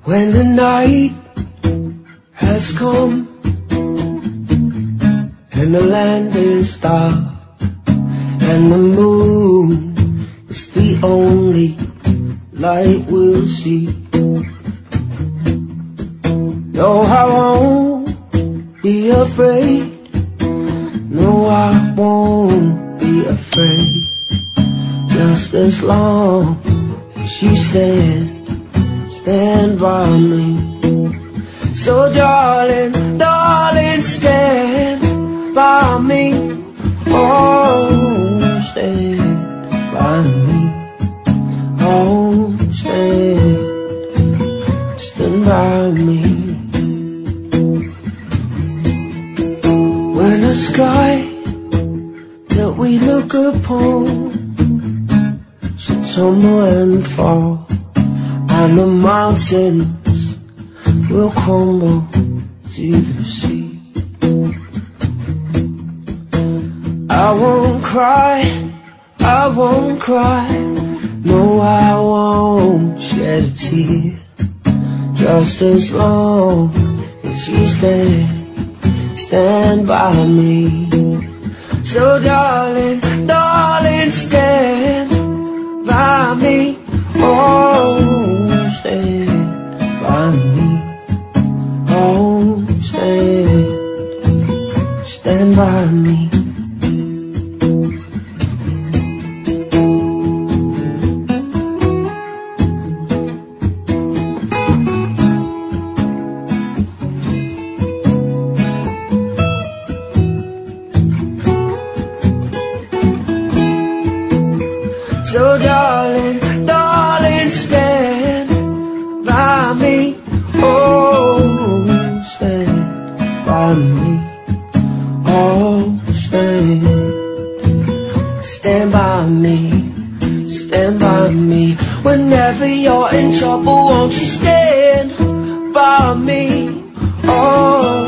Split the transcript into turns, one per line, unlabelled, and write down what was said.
When the night has come and the land is dark and the moon is the only light we'll see. No, I won't be afraid. No, I won't be afraid. Just as long as you stand by me. So darling, darling, stand by me. Oh, stand by me. Oh, stand by me. When the sky that we look upon should tumble and fall, and the mountains will crumble to the sea, I won't cry, I won't cry. No, I won't shed a tear. Just as long as you stand by me. So darling, darling, stand by me. Oh, stand by me. Oh, stand by me. So darling, darling, stand by me. Oh, stand by me. Oh, stand by me. Stand by me. Whenever you're in trouble, won't you stand by me? Oh,